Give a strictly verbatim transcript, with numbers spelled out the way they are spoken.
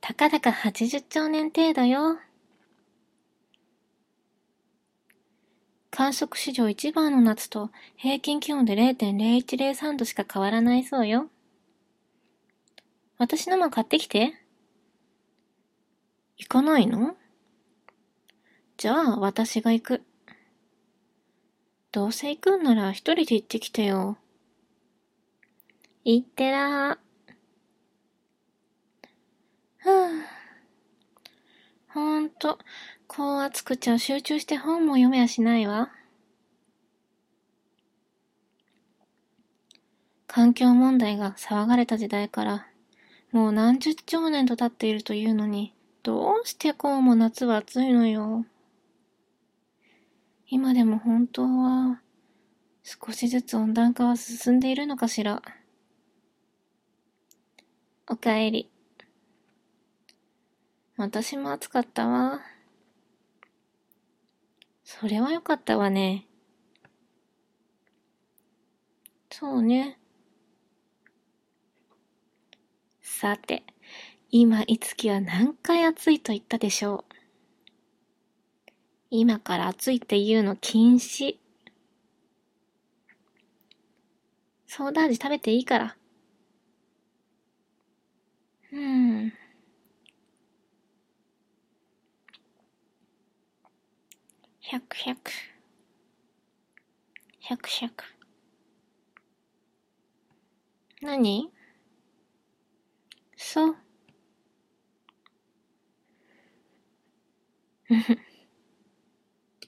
たかだかはちじゅっちょうねん程度よ。観測史上一番の夏と平均気温で れいてんぜろいちぜろさん 度しか変わらないそうよ。私のも買ってきて。行かないの？じゃあ私が行く。どうせ行くんなら一人で行ってきてよ。行ってらー。ふぅ。ほんと、こう暑くちゃ集中して本も読めやしないわ。環境問題が騒がれた時代から、もう何十兆年と経っているというのに、どうしてこうも夏は暑いのよ。今でも本当は、少しずつ温暖化は進んでいるのかしら。おかえり。私も暑かったわ。それはよかったわね。そうね。さて、今いつきは何回暑いと言ったでしょう。今から暑いって言うの禁止。ソーダ味食べていいから。うーん。百百。百百。何？そう。